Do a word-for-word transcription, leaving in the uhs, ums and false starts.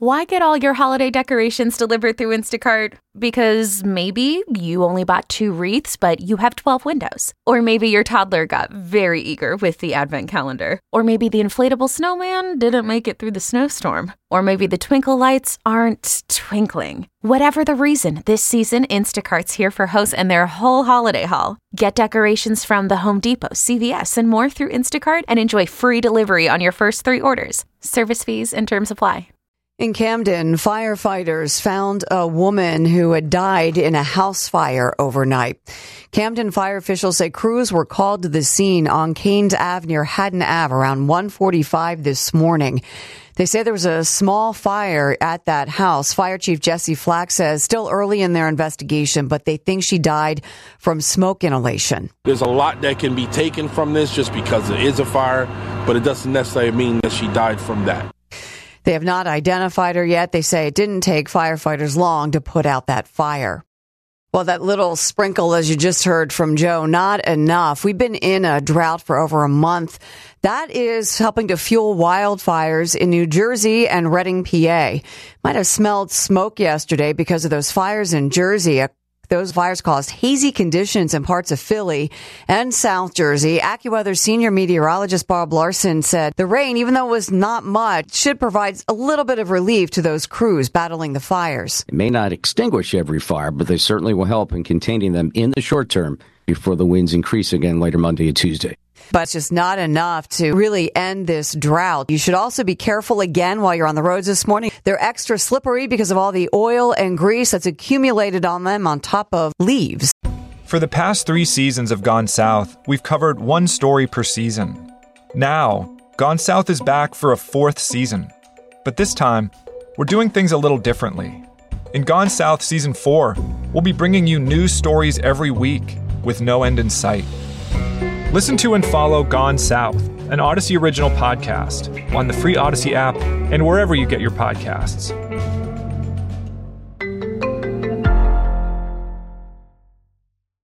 Why get all your holiday decorations delivered through Instacart? Because maybe you only bought two wreaths, but you have twelve windows. Or maybe your toddler got very eager with the advent calendar. Or maybe the inflatable snowman didn't make it through the snowstorm. Or maybe the twinkle lights aren't twinkling. Whatever the reason, this season, Instacart's here for hosts and their whole holiday haul. Get decorations from the Home Depot, C V S, and more through Instacart and enjoy free delivery on your first three orders. Service fees and terms apply. In Camden, firefighters found a woman who had died in a house fire overnight. Camden fire officials say crews were called to the scene on Canes Ave near Haddon Ave around one forty-five this morning. They say there was a small fire at that house. Fire Chief Jesse Flack says still early in their investigation, but they think she died from smoke inhalation. There's a lot that can be taken from this just because it is a fire, but it doesn't necessarily mean that she died from that. They have not identified her yet. They say it didn't take firefighters long to put out that fire. Well, that little sprinkle, as you just heard from Joe, not enough. We've been in a drought for over a month. That is helping to fuel wildfires in New Jersey and Reading, P A. Might have smelled smoke yesterday because of those fires in Jersey. Those fires caused hazy conditions in parts of Philly and South Jersey. AccuWeather senior meteorologist Bob Larson said the rain, even though it was not much, should provide a little bit of relief to those crews battling the fires. It may not extinguish every fire, but they certainly will help in containing them in the short term before the winds increase again later Monday and Tuesday. But it's just not enough to really end this drought. You should also be careful again while you're on the roads this morning. They're extra slippery because of all the oil and grease that's accumulated on them on top of leaves. For the past three seasons of Gone South, we've covered one story per season. Now, Gone South is back for a fourth season. But this time, we're doing things a little differently. In Gone South Season four, we'll be bringing you new stories every week with no end in sight. Listen to and follow Gone South, an Odyssey original podcast, on the free Odyssey app and wherever you get your podcasts.